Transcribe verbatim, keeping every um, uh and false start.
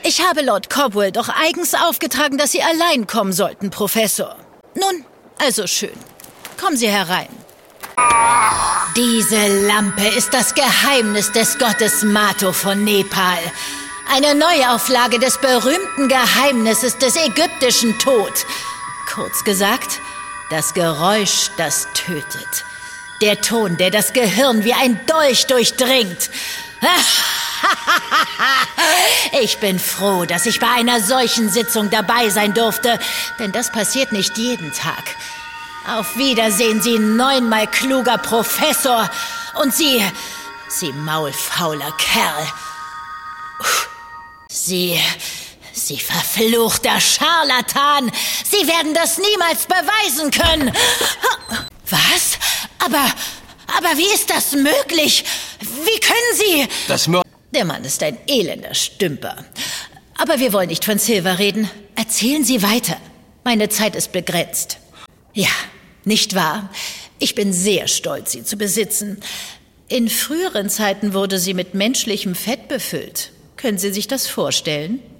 Ich habe Lord Cobwell doch eigens aufgetragen, dass Sie allein kommen sollten, Professor. Nun, also schön. Kommen Sie herein. Diese Lampe ist das Geheimnis des Gottes Mato von Nepal. Eine Neuauflage des berühmten Geheimnisses des ägyptischen Tod. Kurz gesagt, das Geräusch, das tötet. Der Ton, der das Gehirn wie ein Dolch durchdringt. Ich bin froh, dass ich bei einer solchen Sitzung dabei sein durfte, denn das passiert nicht jeden Tag. Auf Wiedersehen, Sie neunmal kluger Professor. Und Sie, Sie maulfauler Kerl. Sie, Sie verfluchter Scharlatan. Sie werden das niemals beweisen können. Was? Aber, aber wie ist das möglich? Wie können Sie... Das Mör... Der Mann ist ein elender Stümper. Aber wir wollen nicht von Silver reden. Erzählen Sie weiter. Meine Zeit ist begrenzt. Ja, nicht wahr? Ich bin sehr stolz, sie zu besitzen. In früheren Zeiten wurde sie mit menschlichem Fett befüllt. Können Sie sich das vorstellen?